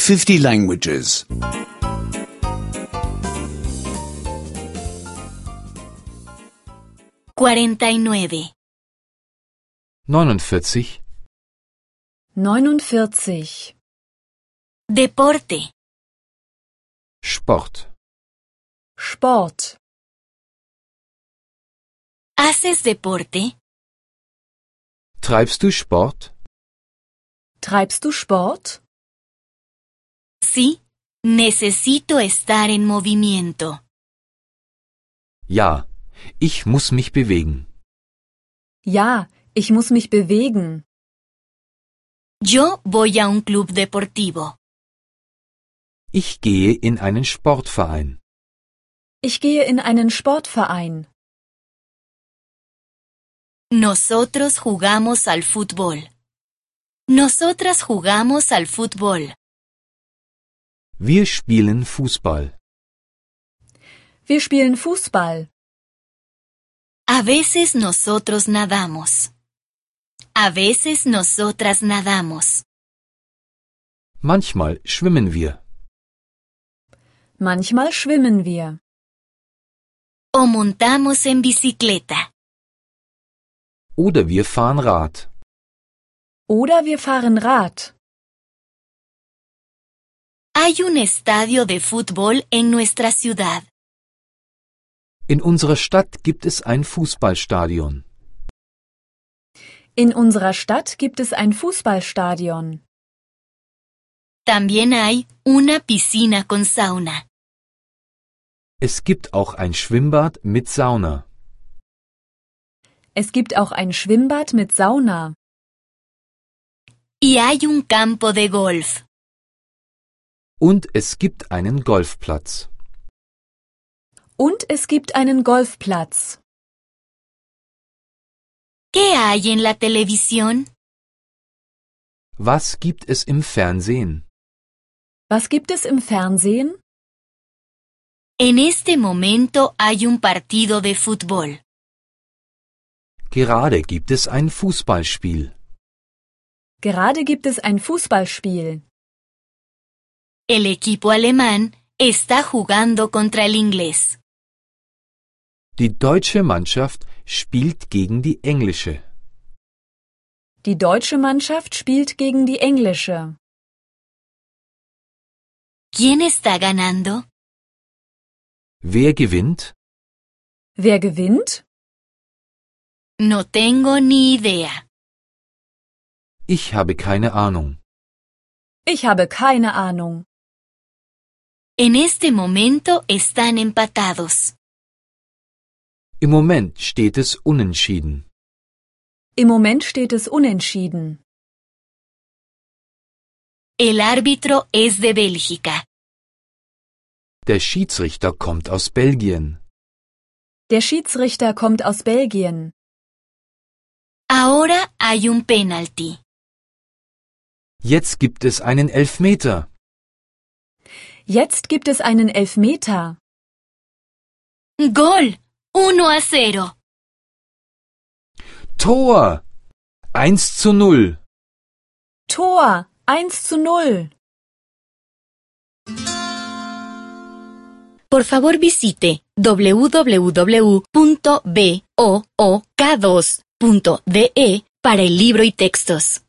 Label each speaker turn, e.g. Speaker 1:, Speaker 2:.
Speaker 1: 50 languages.
Speaker 2: 49.
Speaker 3: 49.
Speaker 4: 49.
Speaker 2: Deporte.
Speaker 3: Sport.
Speaker 4: Sport.
Speaker 2: ¿Haces deporte?
Speaker 3: Treibst du Sport?
Speaker 4: Treibst du Sport?
Speaker 2: Sí, necesito estar en movimiento.
Speaker 3: Ja, ich muss mich bewegen.
Speaker 4: Ja, ich muss mich bewegen.
Speaker 2: Yo voy a un club deportivo.
Speaker 3: Ich gehe in einen Sportverein.
Speaker 4: Ich gehe in einen Sportverein.
Speaker 2: Nosotros jugamos al fútbol. Nosotras jugamos al fútbol.
Speaker 3: Wir spielen Fußball.
Speaker 4: Wir spielen Fußball.
Speaker 2: A veces nosotros nadamos. A veces nosotras nadamos.
Speaker 3: Manchmal schwimmen wir.
Speaker 4: Manchmal schwimmen wir.
Speaker 2: O montamos en bicicleta.
Speaker 3: Oder wir fahren Rad.
Speaker 4: Oder wir fahren Rad.
Speaker 2: Hay un estadio de fútbol en nuestra ciudad.
Speaker 3: In unserer Stadt gibt es ein Fußballstadion.
Speaker 4: In unserer Stadt gibt es ein Fußballstadion.
Speaker 2: También hay una piscina con sauna.
Speaker 3: Es gibt auch ein Schwimmbad mit Sauna.
Speaker 4: Es gibt auch ein Schwimmbad mit Sauna.
Speaker 2: Y hay un campo de golf.
Speaker 3: Und es gibt einen Golfplatz.
Speaker 4: Und es gibt einen Golfplatz.
Speaker 2: ¿Qué hay en la televisión?
Speaker 3: Was gibt es im Fernsehen?
Speaker 4: Was gibt es im Fernsehen?
Speaker 2: En este momento hay un partido de fútbol.
Speaker 3: Gerade gibt es ein Fußballspiel.
Speaker 4: Gerade gibt es ein Fußballspiel.
Speaker 2: El equipo alemán está jugando contra el inglés.
Speaker 3: Die deutsche Mannschaft spielt gegen die englische.
Speaker 4: Die deutsche Mannschaft spielt gegen die englische.
Speaker 2: ¿Quién está ganando?
Speaker 3: Wer gewinnt?
Speaker 4: Wer gewinnt?
Speaker 2: No tengo ni idea.
Speaker 3: Ich habe keine Ahnung.
Speaker 4: Ich habe keine Ahnung.
Speaker 2: En este momento están empatados.
Speaker 3: Im Moment steht es unentschieden.
Speaker 4: Im Moment steht es unentschieden.
Speaker 2: El árbitro es de Bélgica.
Speaker 3: Der Schiedsrichter kommt aus Belgien.
Speaker 4: Der Schiedsrichter kommt aus Belgien.
Speaker 2: Ahora hay un penalti.
Speaker 3: Jetzt gibt es einen Elfmeter.
Speaker 4: Jetzt gibt es einen Elfmeter.
Speaker 2: Gol, 1-0.
Speaker 3: Tor! 1:0.
Speaker 4: Tor 1:0.
Speaker 2: Por favor visite www.book2.de para el libro y textos.